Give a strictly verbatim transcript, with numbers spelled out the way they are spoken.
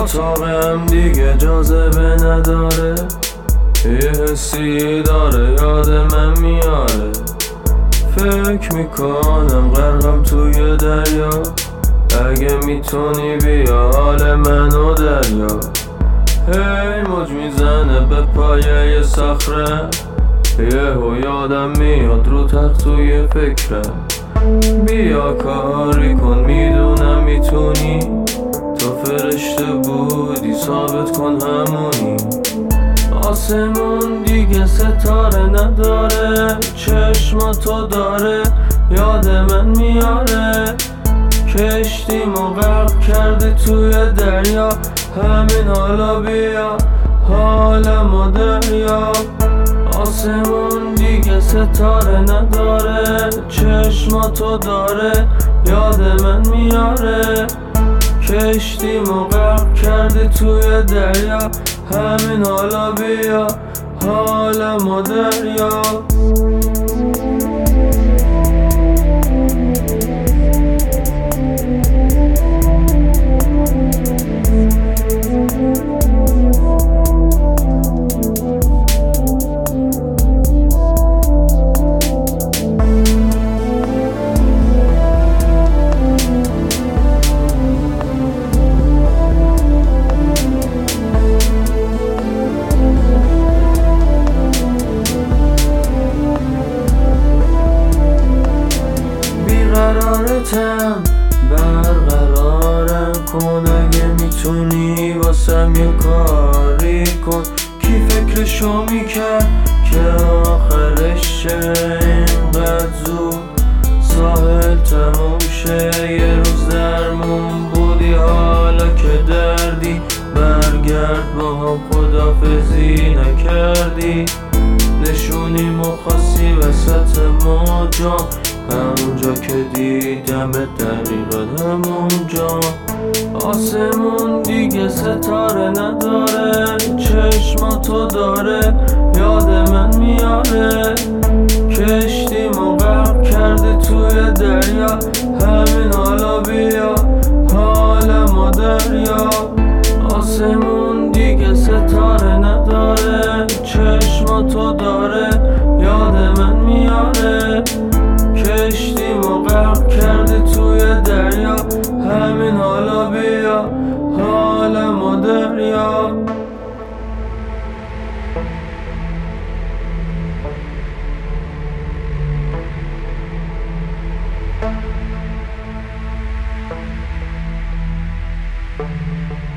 اتاقم دیگه جاذبه نداره، یه حسی داره یاد من میاره. فکر میکنم غرقم توی دریا، اگه میتونی بیا حال منو دریا. هی موج میزنه به پایه صخره، یهو یادم میاد رو تخت توی فکرم. بیا کاری کن میدونم میتونی، تو فرشته بودی ثابت کن همونی. آسمون دیگه ستاره نداره، چشماتو داره یاد من میاره. کشتیمو غرق کرده توی دریا، همین حالا بیا حالمو دریا. آسمون دیگه ستاره نداره، چشماتو داره یاد من میاره. کشتیمو غرق کرده توی دریا، همین حالا بیا حالمو دریا. قرارتم برقرارم کن، اگه میتونی واسم یه کاری کن. کی فکرشو میکرد که آخرش شه اینقدر زود ساحل تموم شه. یه روز درمون بودی حالا که دردی، برگرد با هم خدافزی نکردی. نشونی مخواسی وسط موجا، همونجا که دیدم دقیقا همونجا. آسمون دیگه ستاره نداره، چشماتو داره یاد من میاره. کشتیمو غرق کرده توی دریا، همین حالا بیا حالمو دریا. آسمون دیگه ستاره نداره، چشماتو داره یاد من میاره. کشتیمو غرق کرده توی دریا، همین حالا بیا حالمو دریا. Thank you.